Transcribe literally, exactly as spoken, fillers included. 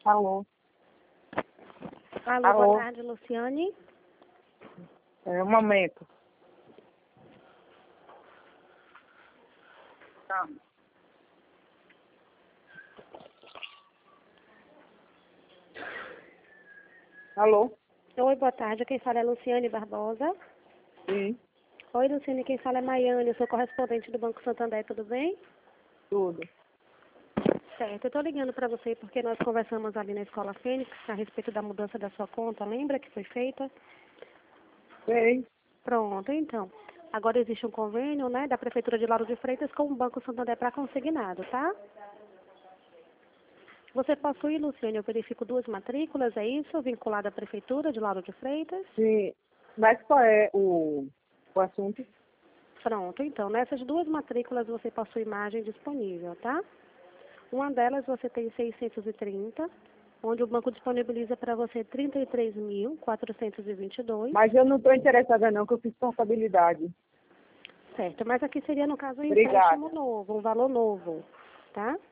Alô? Alô, Alô? boa tarde, Luciane. É, um momento. Tá. Alô? Oi, boa tarde. Quem fala é Luciane Barbosa. Sim, Oi, Luciane. Quem fala é Maiane. Eu sou correspondente do Banco Santander. Tudo bem? tudo. Certo. Eu estou ligando para você porque nós conversamos ali na Escola Fênix a respeito da mudança da sua conta. Lembra que foi feita? Sei. Pronto, então. Agora existe um convênio, né, da Prefeitura de Lauro de Freitas com o Banco Santander para consignado, tá? Você possui, Luciane, eu verifico duas matrículas, é isso? Vinculada à Prefeitura de Lauro de Freitas? Sim. Mas qual é o, o assunto? Pronto, então, nessas duas matrículas você possui imagem disponível, tá? Uma delas você tem seiscentos e trinta, onde o banco disponibiliza para você trinta e três mil, quatrocentos e vinte e dois. Mas eu não estou interessada não, que eu fiz contabilidade. Certo, mas aqui seria, no caso, um Obrigada. empréstimo novo, um valor novo, tá?